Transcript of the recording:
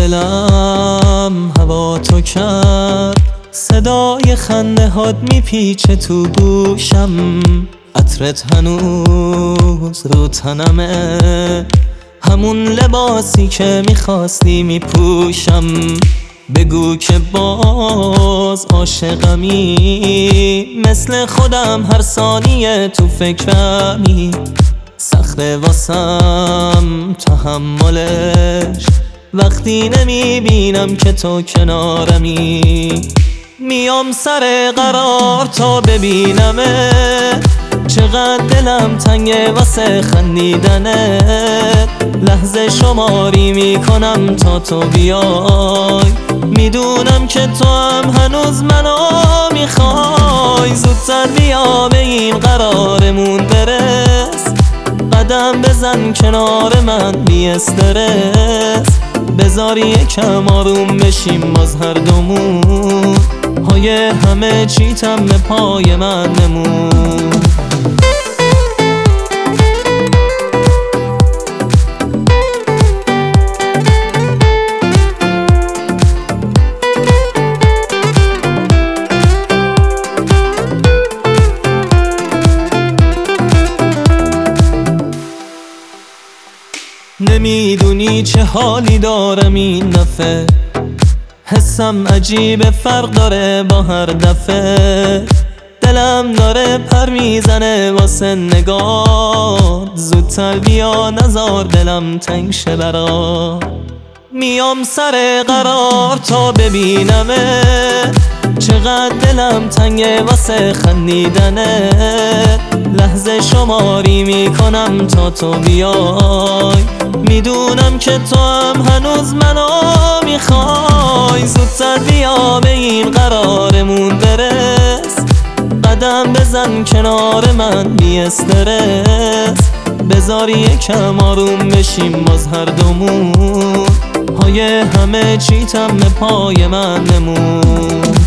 دلم هوا تو کرد، صدای خنده هات میپیچه تو گوشم، عطرت هنوز رو تنمه، همون لباسی که میخواستی میپوشم. بگو که باز عاشقمی، مثل خودم هر ثانیه تو فکرمی، سخته واسم تحملش وقتی نمیبینم که تو کنارمی. میام سر قرار تا ببینمه، چقدر دلم تنگه واسه خندیدنت، لحظه شماری میکنم تا تو بیای، میدونم که تو هم هنوز منو میخوای. زودتر بیا به این قرارمون برس، قدم بزن کنار من بی استرس، بذار یکم آروم بشیم باز هر دومون، های همه چیتم به پای من نمون. نمیدونی چه حالی دارم این دفعه، حسم عجیبه فرق داره با هر دفعه، دلم داره پر میزنه واسه نگاه، زودتر بیا نزار دلم تنگ شه برات. میام سر قرار تا ببینمه، چقدر دلم تنگه واسه خندیدنت، لحظه شماری میکنم تا تو بیای، میدونم که تو هم هنوز منو میخوای. زودتر بیا به این قرارمون برس، قدم بزن کنار من بی استرس، بذار یکم آروم بشیم باز هر دومون، های همه چیتم به پای من نمون.